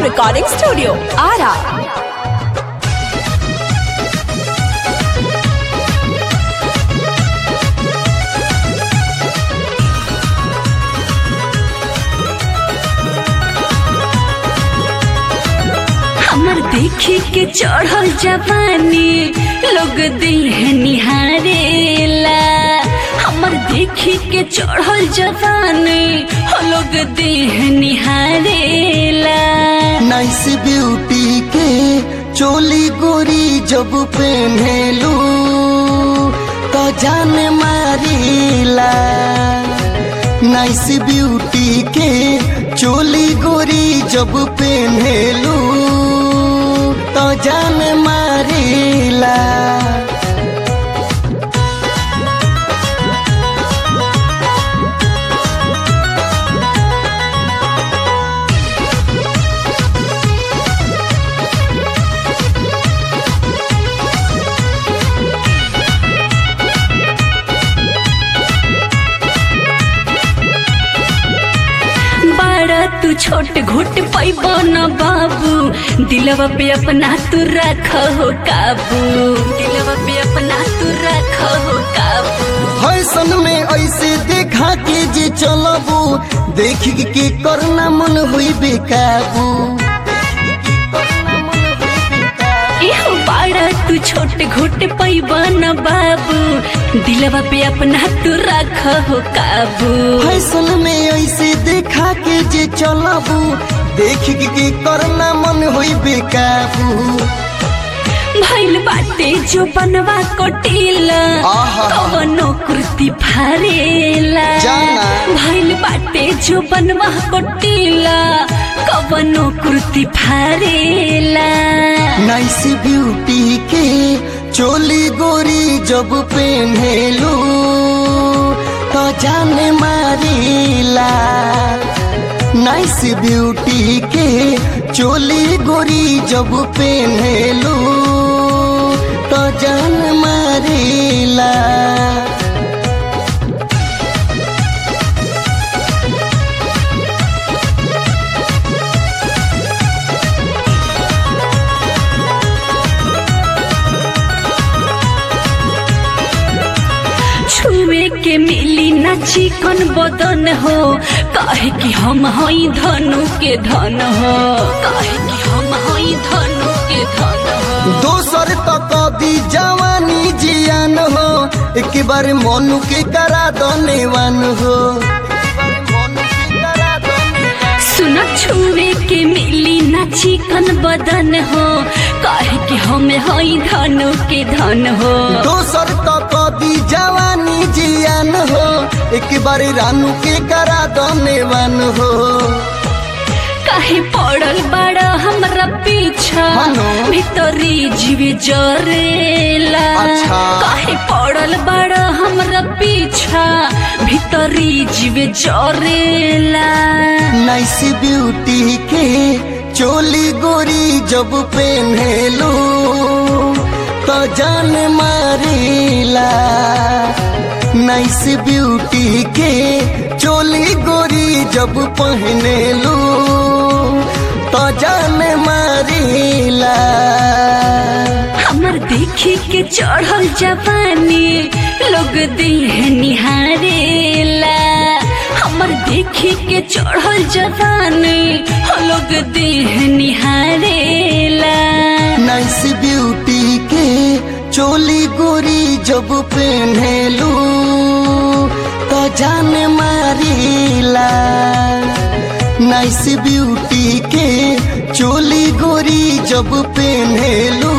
Recording Studio, Ara. हमर देखी के चढ़ल जवानी लोग देह निहारेला। हमर देखी के चढ़ल जवानी लोग देह निहारेला। नाइस ब्यूटी के चोली गोरी जब पहनेलू तो जान मारीला। नाइस ब्यूटी के चोली गोरी जब पहनेलू तो जान मारीला। तू छोट घोट पैबो न बाबू, दिलवा पे अपना तू रख हो काबू। दिलवा पे अपना तू रख हो काबू। फैशन में ऐसे देखा के जे चलबू, देख के करना मन हुई बेकाबू। बाड़ा तू छोट घोट पैबो न बाबू, दिलवा पे अपना तू रख हो काबू। फैशन में ऐसे देखा के जे चलबू, देख के करना मन हुई बेकाबू। भइल बाटे जो बनवा कोटिला, कवनो कुर्ती फारेला। भइल बाटे जो बनवा कोटिला, कवनो कुर्ती फारेला। नाइस ब्यूटी के चोली गोरी जब पहनेलू तो जान मारीला। नाइस ब्यूटी के चोली गोरी जब पहनेलू तो जान मारीला। छुए के मिली ना चिकन बदन हो, काहे कि हम हई धनु के धन हो। काहे कि हम हई धनु के धन हो। दोसर तक दी जवानी जियान हो, एक बार मनु के करा दनेवान हो। सुन छुए के मिली ना चिकन बदन हो, काहे कि हम हई धनु के धन हो। दोसर तक दी जवानी जियान हो, एक बार रानू के करा दनेवान हो। काहे पड़ल बड़ा हमरा पीछा, भीतरी जीवे जरेला। काहे पड़ल बड़ा हमरा पीछा, भीतरी जीवे जरेला। नाइस ब्यूटी के चोली गोरी जब पहनेलू तो जान मारीला। नाइस ब्यूटी के चोली गोरी जब पहनेलू तो जान मारीला। हमर देखी के चढ़ल जवानी लोग देह निहारेला। हमर देखी के चढ़ल जवानी लोग देह निहारेला। नाइस ब्यूटी के चोली गोरी जब पहनेलू तो जान मारीला। नाइस ब्यूटी के चोली गोरी जब पहनेलू